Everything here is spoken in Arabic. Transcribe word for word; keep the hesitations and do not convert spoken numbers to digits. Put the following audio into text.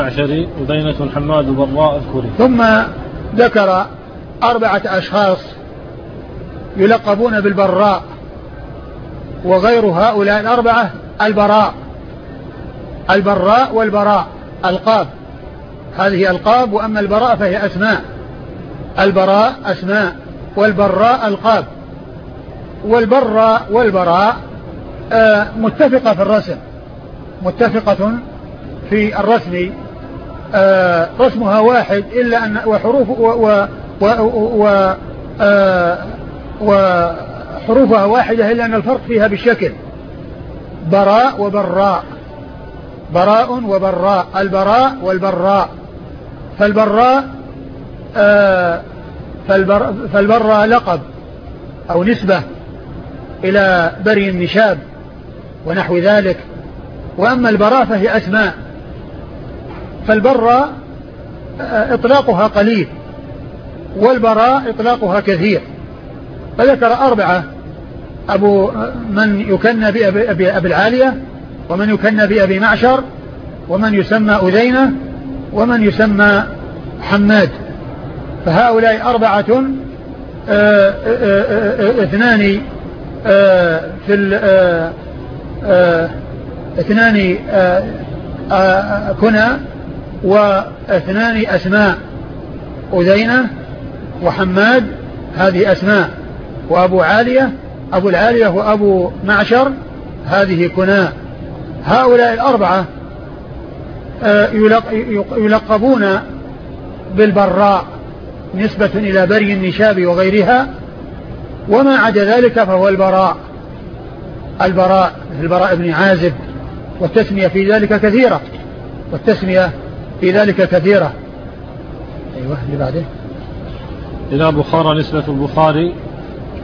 عشري ودينة حماد وبراء الكوري. ثم ذكر أربعة أشخاص يلقبون بالبراء، وغير هؤلاء الأربعة البراء. البراء والبراء ألقاب، هذه ألقاب، وأما البراء فهي أسماء. البراء أسماء والبراء ألقاب. والبراء والبراء آه متفقة في الرسم، متفقة في الرسم، آه رسمها واحد إلا أن وحروف و و و و آه وحروفها واحدة إلا أن الفرق فيها بالشكل. براء وبراء، براء وبراء، البراء والبراء. فالبراء آه فالبر فالبراء لقب أو نسبة إلى بري النشاب ونحو ذلك. وأما البراء فهي أسماء. فالبراء إطلاقها قليل والبراء إطلاقها كثير. فذكر أربعة: أبو من يكنى بأبي أبي العالية، ومن يكنى بأبي معشر، ومن يسمى أذينة، ومن يسمى حماد. فهؤلاء أربعة آآ آآ اثنان آآ في اثنان كنى واثنان أسماء. أذينة وحماد هذه أسماء، وأبو عالية أبو العالية وأبو معشر هذه كنى. هؤلاء الأربعة يلقبون بالبراء نسبة إلى بري النشاب وغيرها، وما عدا ذلك فهو البراء. البراء مثل البراء بن عازب، والتسمية في ذلك كثيرة، والتسمية في ذلك كثيرة. أيوة اللي بعده. إلى بخارى نسبة البخاري